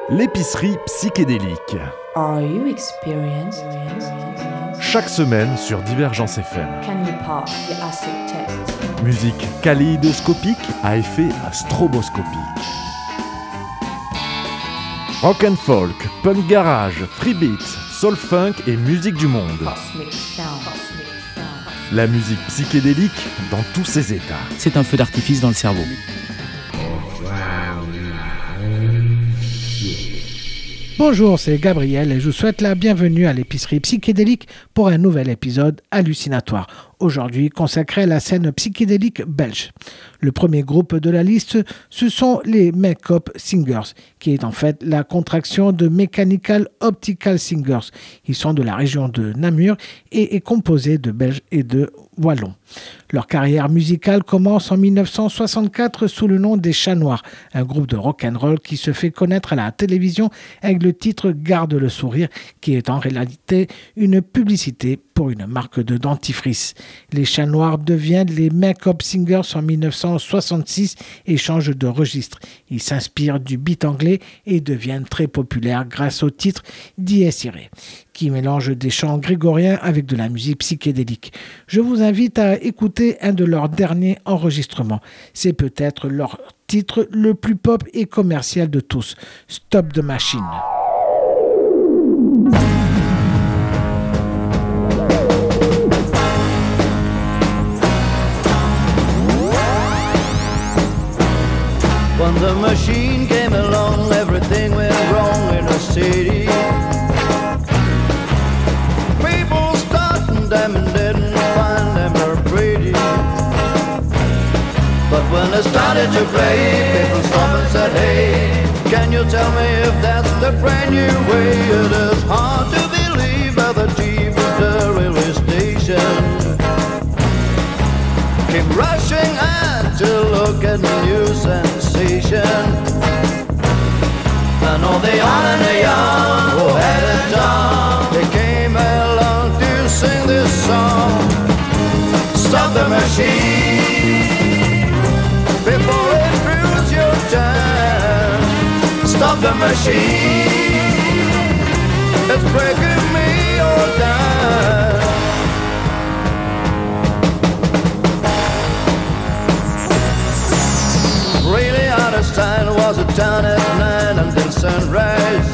L'épicerie psychédélique. Are you experienced? Chaque semaine sur Divergence FM. Can you pass the acid test? Musique kaléidoscopique à effet stroboscopique. Rock and folk, punk garage, free beats, soul funk et musique du monde. Cosmic sound. La musique psychédélique dans tous ses états. C'est un feu d'artifice dans le cerveau. Bonjour, c'est Gabriel et je vous souhaite la bienvenue à l'épicerie psychédélique pour un nouvel épisode hallucinatoire. Aujourd'hui consacré à la scène psychédélique belge. Le premier groupe de la liste, ce sont les Make-up Singers, qui est en fait la contraction de Mechanical Optical Singers. Ils sont de la région de Namur et est composé de Belges et de Wallons. Leur carrière musicale commence en 1964 sous le nom des Chats Noirs, un groupe de rock'n'roll qui se fait connaître à la télévision avec le titre Garde le sourire, qui est en réalité une publicité pour une marque de dentifrice. Les Chats Noirs deviennent les Make-up Singers en 1966 et changent de registre. Ils s'inspirent du beat anglais et deviennent très populaires grâce au titre Dies Irae, qui mélange des chants grégoriens avec de la musique psychédélique. Je vous invite à écouter un de leurs derniers enregistrements. C'est peut-être leur titre le plus pop et commercial de tous, Stop the Machine. When the machine came along, everything went wrong in the city. People starting them and didn't find them very pretty. But when they started to play, people stopped and said, hey, can you tell me if that's the brand new way? It is hard to believe by the chief of the railway station came rushing out to look at the new sensation. And all the young and the young who had it done, they came along to sing this song. Stop the machine before it proves your time. Stop the machine, it's breaking me all down. Really Einstein was a town at 9 until sunrise.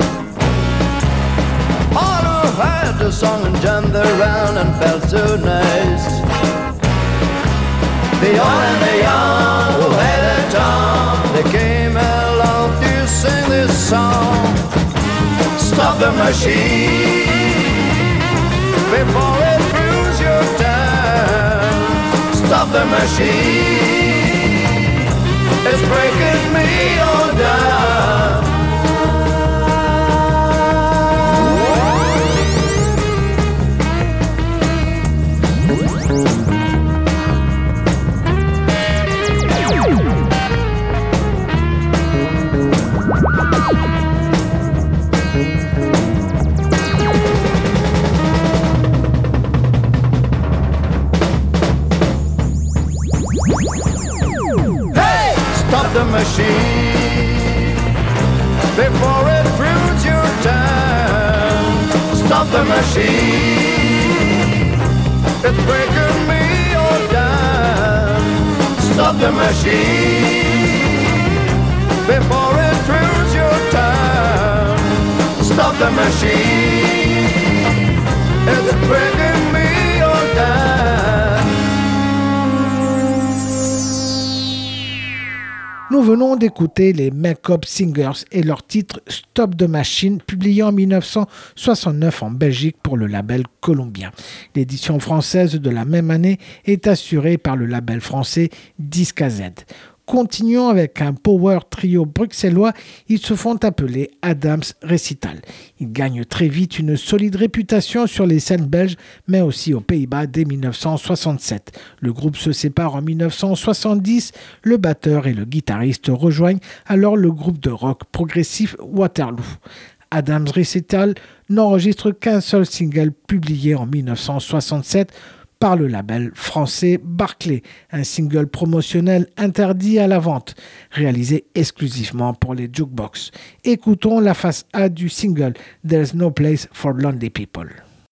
All who heard the song and jumped around and felt so nice. The old and the young who had a tongue, they came along to sing this song. Stop the machine before it proves your time. Stop the machine, it's breaking me all down. Stop the machine before it proves your time. Stop the machine, it's breaking me all down. Stop the machine before it proves your time. Stop the machine, it's breaking me all down. Nous venons d'écouter les Make-up Singers et leur titre Stop the Machine, publié en 1969 en Belgique pour le label Columbia. L'édition française de la même année est assurée par le label français Disc AZ. Continuons avec un power trio bruxellois, ils se font appeler Adams Recital. Ils gagnent très vite une solide réputation sur les scènes belges, mais aussi aux Pays-Bas dès 1967. Le groupe se sépare en 1970, le batteur et le guitariste rejoignent alors le groupe de rock progressif Waterloo. Adams Recital n'enregistre qu'un seul single publié en 1967, par le label français Barclay, un single promotionnel interdit à la vente, réalisé exclusivement pour les jukebox. Écoutons la face A du single There's No Place for Lonely People.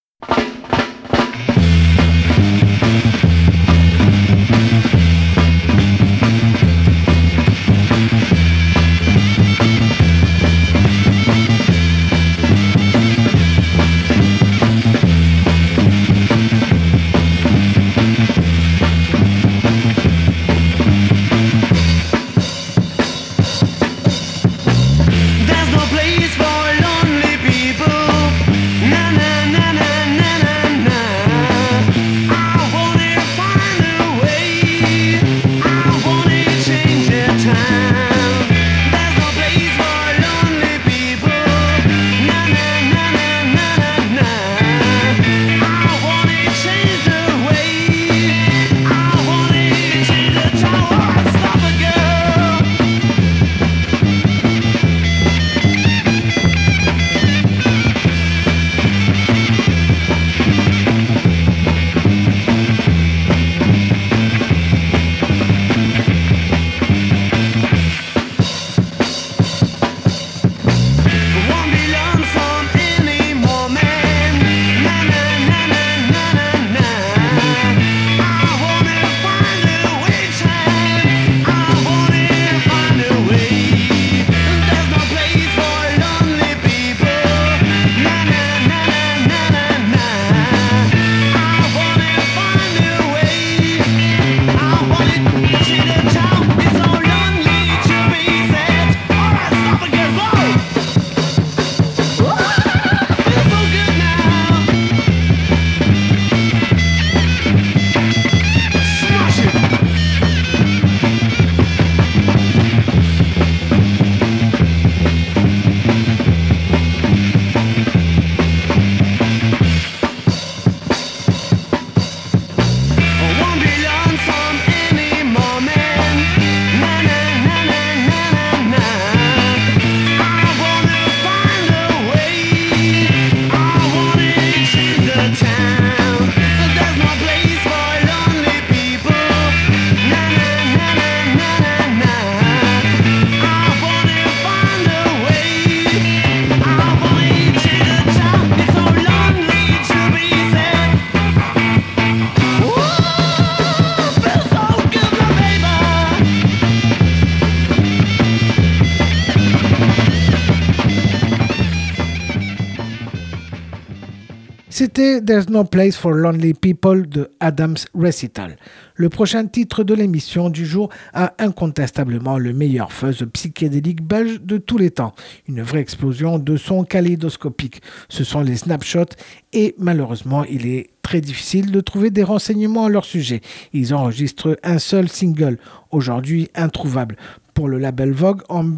C'était There's No Place for Lonely People de Adams Recital. Le prochain titre de l'émission du jour a incontestablement le meilleur fuzz psychédélique belge de tous les temps. Une vraie explosion de sons kaléidoscopiques. Ce sont les Snapshots et malheureusement il est très difficile de trouver des renseignements à leur sujet. Ils enregistrent un seul single, aujourd'hui introuvable, pour le label Vogue en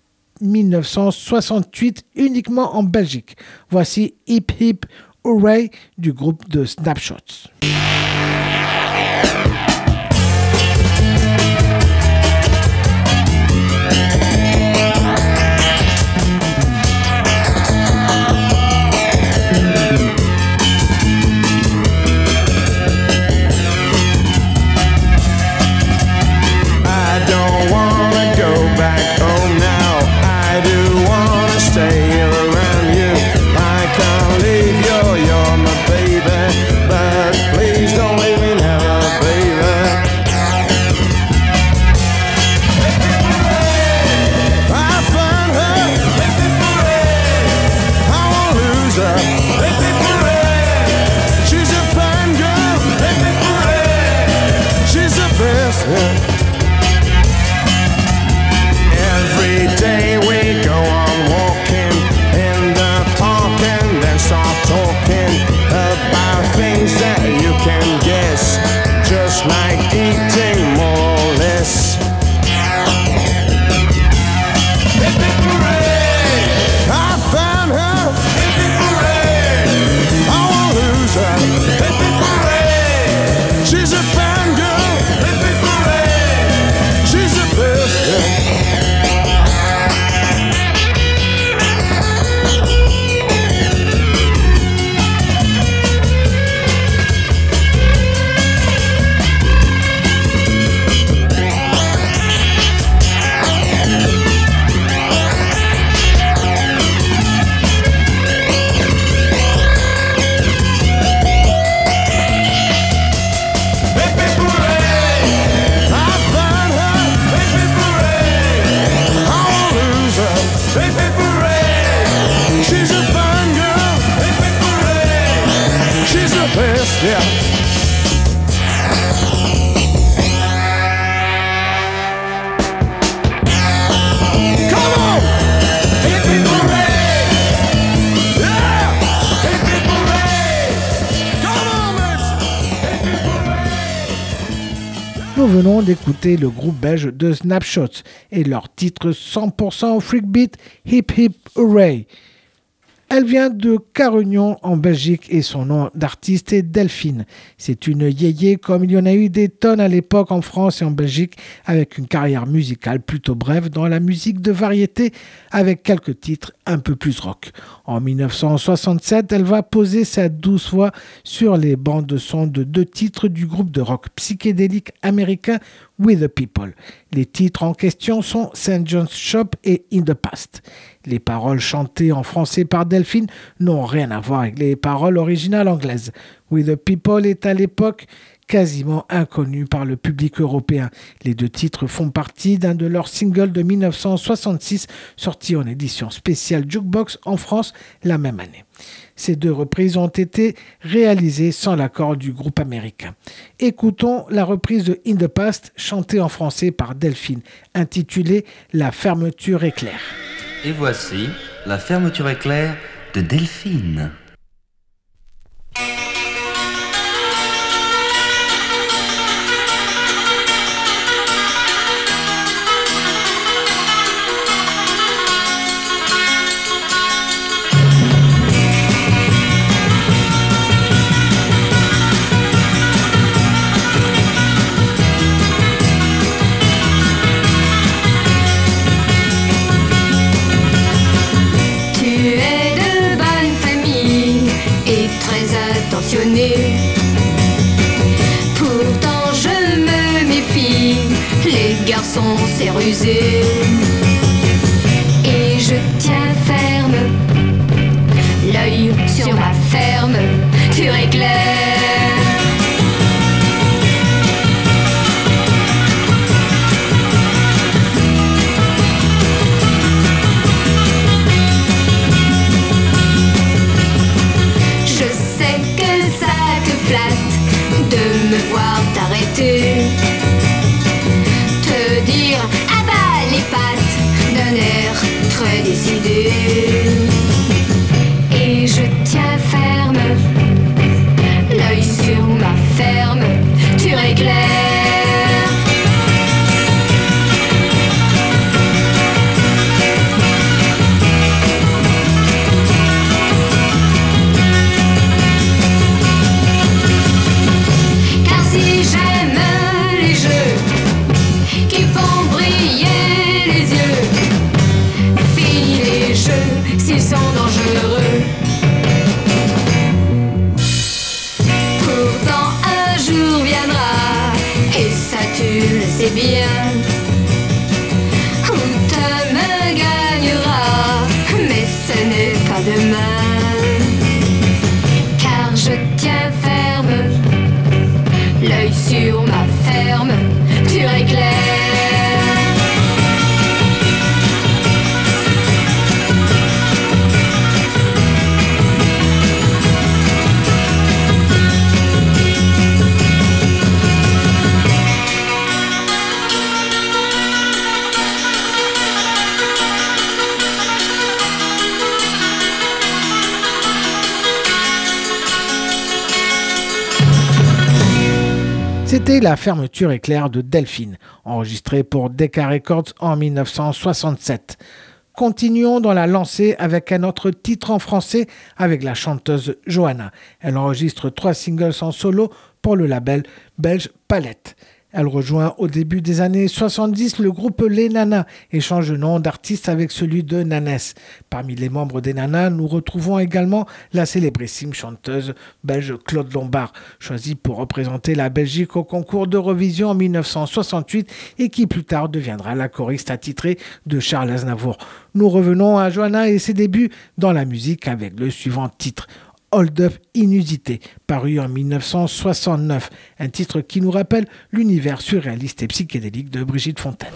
1968 uniquement en Belgique. Voici Hip Hip Hooray du groupe de Snapshots. I don't wanna go back home now. I do wanna stay around you. I can't leave you, you're my baby, but please don't leave me now, baby. Nous venons d'écouter le groupe belge de Snapshots et leur titre 100% Freakbeat Hip Hip Hooray. Elle vient de Carignan en Belgique et son nom d'artiste est Delphine. C'est une yéyé comme il y en a eu des tonnes à l'époque en France et en Belgique avec une carrière musicale plutôt brève dans la musique de variété avec quelques titres un peu plus rock. En 1967, elle va poser sa douce voix sur les bandes de son de 2 titres du groupe de rock psychédélique américain We the People. Les titres en question sont St. John's Shop et In the Past. Les paroles chantées en français par Delphine n'ont rien à voir avec les paroles originales anglaises. We the People est à l'époque quasiment inconnu par le public européen. Les 2 titres font partie d'un de leurs singles de 1966 sortis en édition spéciale Jukebox en France la même année. Ces 2 reprises ont été réalisées sans l'accord du groupe américain. Écoutons la reprise de In the Past chantée en français par Delphine, intitulée La fermeture éclair. Et voici La fermeture éclair de Delphine. Pourtant je me méfie, les garçons c'est rusé. Et je tiens ferme, l'œil sur ma ferme, pur éclair. De me voir t'arrêter, te dire ah bah les pattes d'un air très décidé. Et je tiens ferme, l'œil sur ma ferme, pur éclair. S'ils sont dangereux. Pourtant un jour viendra, et ça tu le sais bien, où ta main gagnera, mais ce n'est pas demain. Car je tiens ferme, l'œil sur ma ferme, pur éclair. C'était La fermeture éclair de Delphine, enregistrée pour Decca Records en 1967. Continuons dans la lancée avec un autre titre en français avec la chanteuse Johanna. Elle enregistre 3 singles en solo pour le label belge Palette. Elle rejoint au début des années 70 le groupe Les Nanas et change de nom d'artiste avec celui de Nanès. Parmi les membres des Nanas, nous retrouvons également la célébrissime chanteuse belge Claude Lombard, choisie pour représenter la Belgique au concours d'Eurovision en 1968 et qui plus tard deviendra la choriste attitrée de Charles Aznavour. Nous revenons à Johanna et ses débuts dans la musique avec le suivant titre. Hold Up Inusité, paru en 1969, un titre qui nous rappelle l'univers surréaliste et psychédélique de Brigitte Fontaine.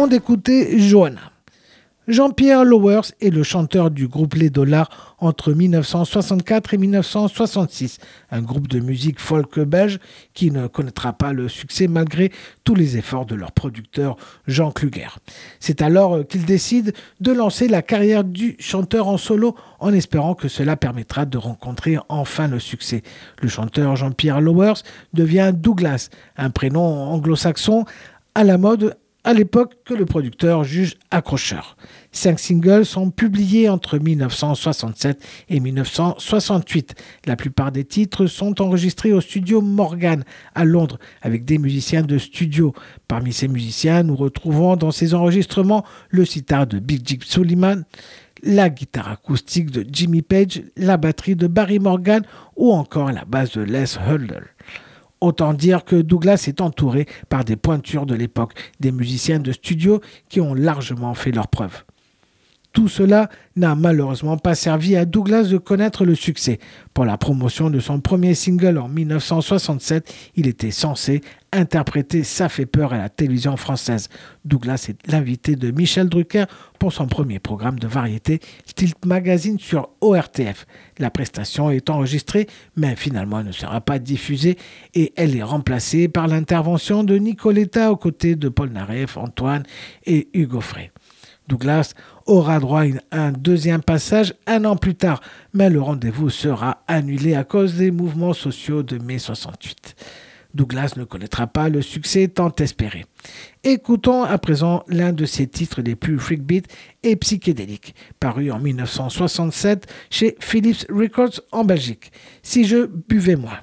temps d'écouter Johanna. Jean-Pierre Lowers est le chanteur du groupe Les Dollars entre 1964 et 1966, un groupe de musique folk belge qui ne connaîtra pas le succès malgré tous les efforts de leur producteur Jean Kluger. C'est alors qu'il décide de lancer la carrière du chanteur en solo en espérant que cela permettra de rencontrer enfin le succès. Le chanteur Jean-Pierre Lowers devient Douglas, un prénom anglo-saxon à la mode à l'époque que le producteur juge accrocheur. 5 singles sont publiés entre 1967 et 1968. La plupart des titres sont enregistrés au studio Morgan à Londres avec des musiciens de studio. Parmi ces musiciens, nous retrouvons dans ces enregistrements le sitar de Big Jim Sullivan, la guitare acoustique de Jimmy Page, la batterie de Barry Morgan ou encore la basse de Les Huldel. Autant dire que Douglas est entouré par des pointures de l'époque, des musiciens de studio qui ont largement fait leurs preuves. Tout cela n'a malheureusement pas servi à Douglas de connaître le succès. Pour la promotion de son premier single en 1967, il était censé interpréter Ça fait peur à la télévision française. Douglas est l'invité de Michel Drucker pour son premier programme de variété Tilt Magazine sur ORTF. La prestation est enregistrée, mais finalement elle ne sera pas diffusée et elle est remplacée par l'intervention de Nicoletta aux côtés de Paul Naref, Antoine et Hugo Frey. Douglas aura droit à un deuxième passage un an plus tard, mais le rendez-vous sera annulé à cause des mouvements sociaux de mai 68. Douglas ne connaîtra pas le succès tant espéré. Écoutons à présent l'un de ses titres les plus freakbeat et psychédéliques, paru en 1967 chez Philips Records en Belgique. Si je buvais moins.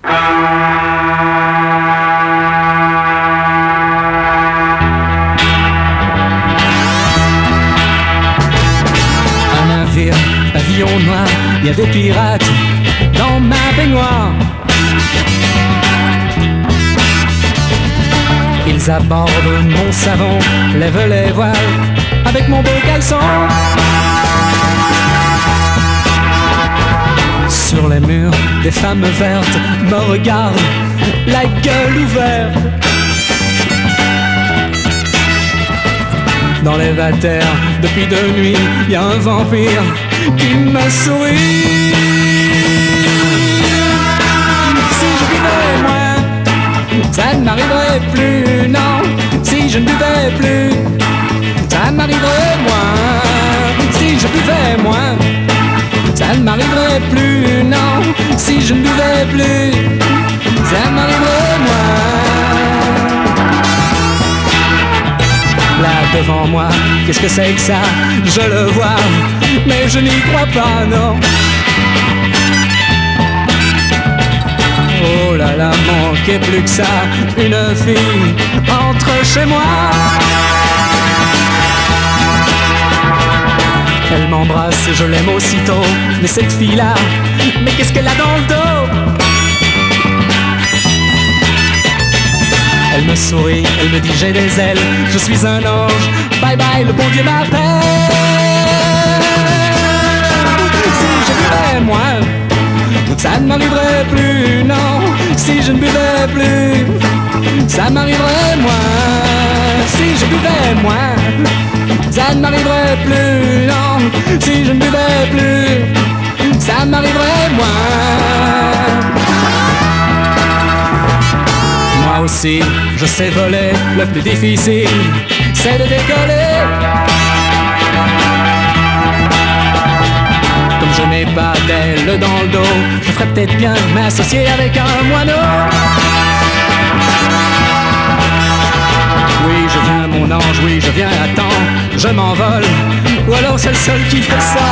Pavillon noir, il y a des pirates dans ma baignoire. Ils abordent mon savon, lèvent les voiles avec mon beau caleçon. Sur les murs, des femmes vertes me regardent, la gueule ouverte. Dans les vatères, depuis 2 nuits, y a un vampire qui me sourit. Si je buvais moins, ça ne m'arriverait plus, non. Si je ne buvais plus, ça ne m'arriverait moins. Si je buvais moins, ça ne m'arriverait plus, non. Si je ne buvais plus, ça ne m'arriverait moins. Là devant moi, qu'est-ce que c'est que ça? Je le vois, mais je n'y crois pas, non. Oh là là, manquait plus que ça. Une fille entre chez moi. Elle m'embrasse et je l'aime aussitôt. Mais cette fille-là, mais qu'est-ce qu'elle a dans le dos? Elle me sourit, elle me dit j'ai des ailes, je suis un ange, bye bye, le bon Dieu m'appelle. Si je buvais moins, ça ne m'arriverait plus, non. Si je ne buvais plus, ça m'arriverait moins. Si je buvais moins, ça ne m'arriverait plus, non. Si je ne buvais plus, ça m'arriverait moins. Moi aussi, je sais voler, le plus difficile, c'est de décoller. Comme je n'ai pas d'aile dans le dos, je ferais peut-être bien m'associer avec un moineau. Oui, je viens mon ange, oui, je viens à temps, je m'envole, ou alors c'est le seul qui fait ça.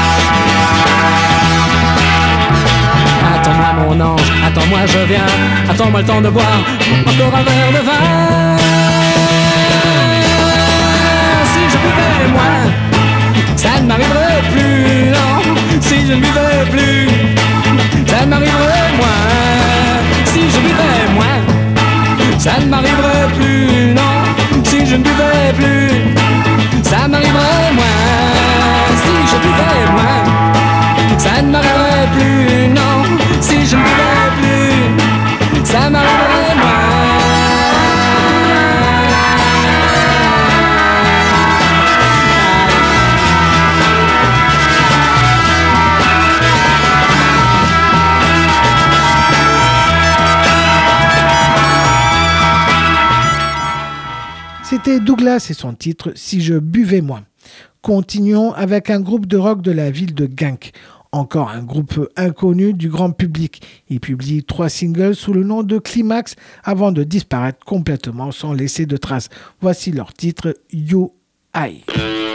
Attends-moi mon ange, attends-moi je viens, attends-moi le temps de boire encore un verre de vin. Si je buvais moins, ça ne m'arriverait plus, non. Si je ne buvais plus, ça ne m'arriverait moins. Si je buvais moins, ça ne m'arriverait plus, non. Si je ne buvais plus, ça m'arriverait moins. Si je buvais moins, ça ne m'arriverait plus, non. Si je ne buvais plus, ça m'arriverait moins. C'était Douglas et son titre « Si je buvais moins ». Continuons avec un groupe de rock de la ville de Genk. Encore un groupe inconnu du grand public. Il publie 3 singles sous le nom de Climax avant de disparaître complètement sans laisser de traces. Voici leur titre « You I ».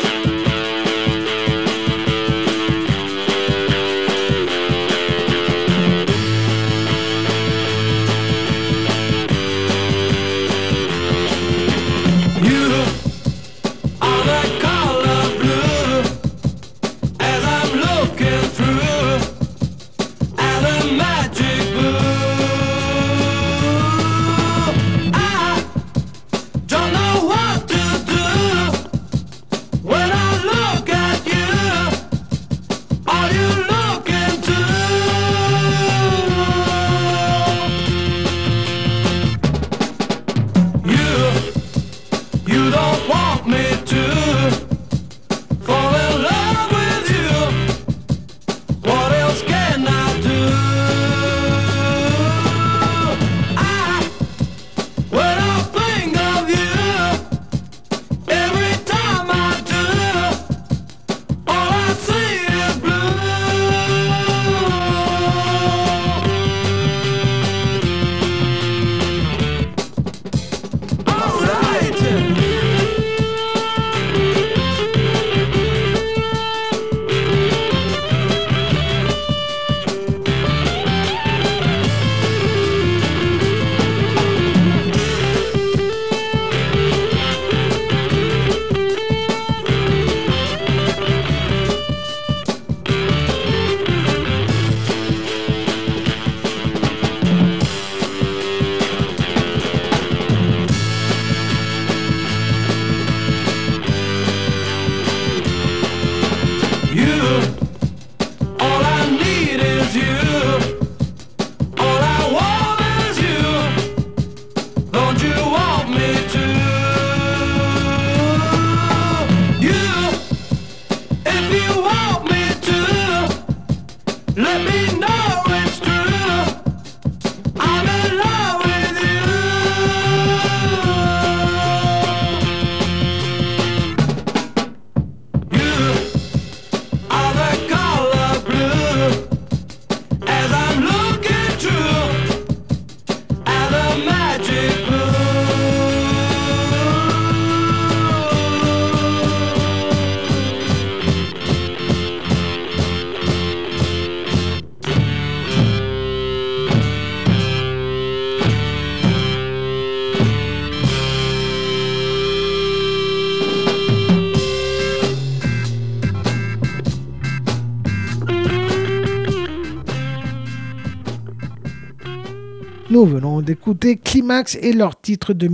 Nous venons d'écouter Climax et leur titre de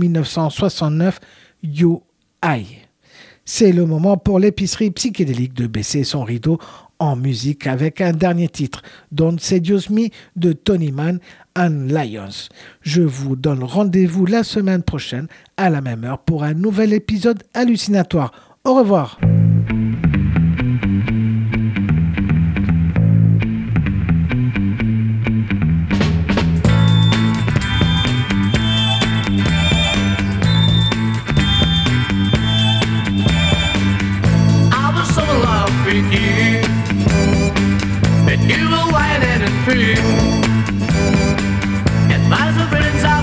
1969, You I. C'est le moment pour l'épicerie psychédélique de baisser son rideau en musique avec un dernier titre, Don't Seduce Me de Tony Mann and Lions. Je vous donne rendez-vous la semaine prochaine à la même heure pour un nouvel épisode hallucinatoire. Au revoir. You were whining and free. It was a friend's